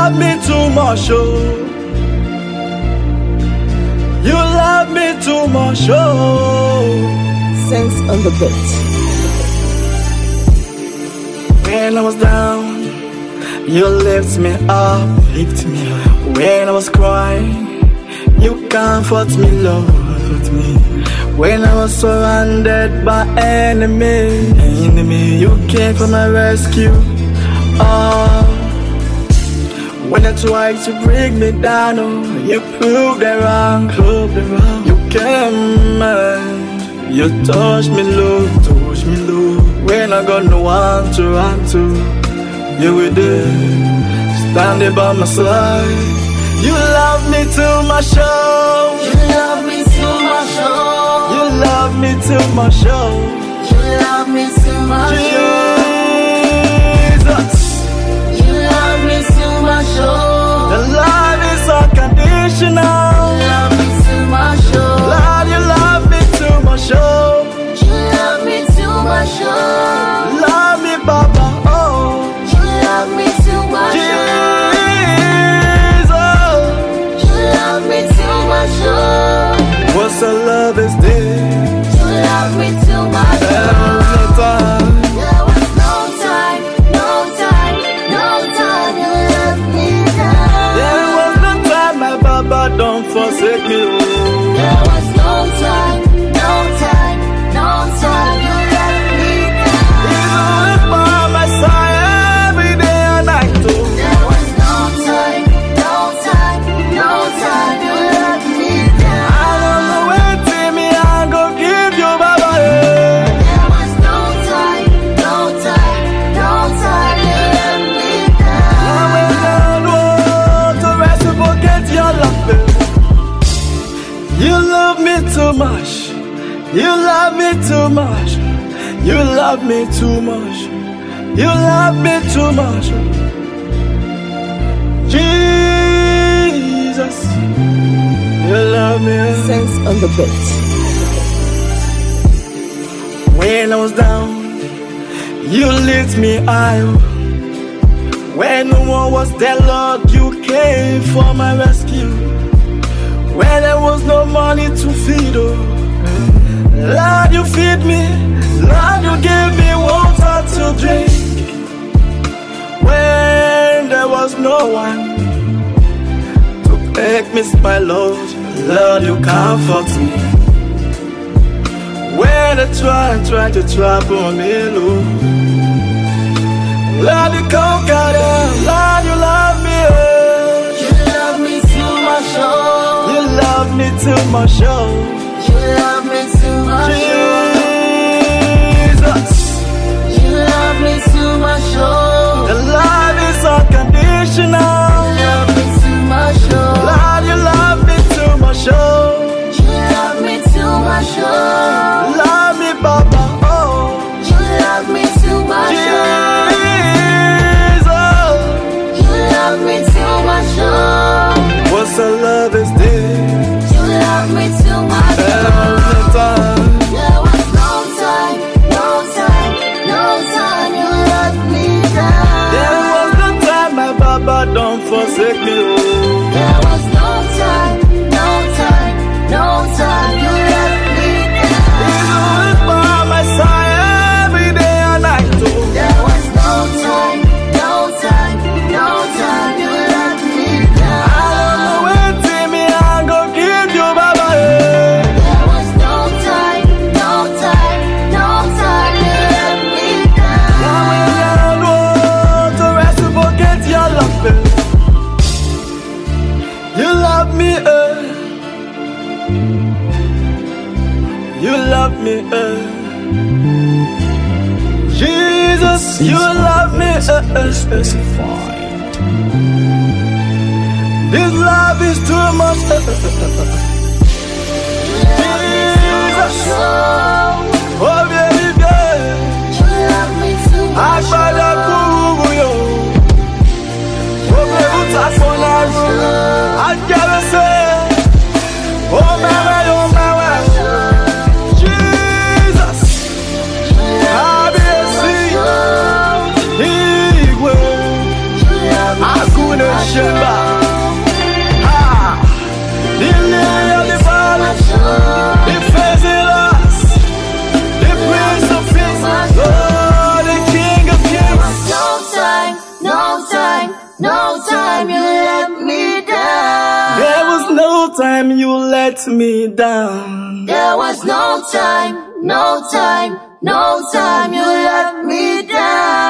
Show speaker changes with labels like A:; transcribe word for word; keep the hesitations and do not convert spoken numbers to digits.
A: love me too much, oh. You love me too much, oh.
B: Sense on the beat.
A: When I was down, you lift me up, lift me up. When I was crying, you comfort me, Lord, comfort me. When I was surrounded by enemy, enemy, you came for my rescue. Oh, when I tried to bring me down, oh, you proved it wrong, proved it wrong. You came and you touched me, Lord, touched me, Lord. When I got no one to run to, you were there, standing by my side. You love me too much, oh.
B: You love me too much, oh.
A: You love me too much, oh.
B: You love me too much, oh.
A: Jesus.
B: You love me too much, oh.
A: The love is unconditional.
B: You love me too much, oh.
A: Lord, you love me too much, oh.
B: You love me too much, oh.
A: Love me, Baba, oh.
B: You love me too much, oh.
A: Jesus.
B: You love me too much, oh.
A: What's the love is this?
B: You love me too much, oh.
A: Every time.
B: There was no time, no time, no time. You left me down.
A: There was no time, my Baba, don't forsake me, oh.
B: There was no time, no time, no time. You left me down.
A: He's always by my side every day and night, oh.
B: There was no time, no time, no time. You left me down.
A: I don't know where to me, I'm gonna give you, Baba, yeah.
B: There was no time, no time, no time. You left me down.
A: I went down, oh, to reciprocate your love, baby. You love me too much. You love me too much. You love me too much. You love me too much. Jesus, you love me.
B: Sense on the beat.
A: When I was down, you lift me high. When no one was there, Lord, you came for my rescue. When there was no money to feed, oh, Lord, you feed me. Lord, you gave me water to drink. When there was no one to make me smile, Lord, Lord, you comfort me. When they try and try to trap on me, Lord, Lord, you conquer them. Lord, you love me, oh.
B: You love me too much, oh.
A: You love me too much, oh.
B: You love me too much, oh.
A: Jesus.
B: You love me too much, oh.
A: The love is unconditional.
B: You love me too much, oh.
A: Lord, you love me too much, oh.
B: You love me too much, oh.
A: Love me, Baba, oh.
B: You love me too much, oh.
A: Jesus.
B: You love me too much, oh.
A: What's the love is this?
B: You love me too much, oh.
A: Every time.
B: There was no time, no time, no time. You left me down.
A: There was no time, my Baba, don't forsake me, oh.
B: There was no time, no time, no time. You left me down.
A: He's always by my side every day and night, oh.
B: There was no time, no time, no time. You left me down.
A: I don't know where to me, I'm gonna give you, Baba, yeah.
B: There was no time, no time, no time. You left me down.
A: I went down, oh, to reciprocate your love, baby. You love me, eh. You love me, eh. Jesus, you love me, eh, eh,
C: Specified.
A: This love is too much, eh, eh, eh. Jesus, oh baby, baby.
B: You love me too much,
A: Agbada
B: oh.
A: kuru yo, obe uta fonaru, ajabese, oh mewe yo mewe, Jesus, Abiyesi, Igwe, Akune she, let me down.
B: There was no time, no time, no time, you let me down.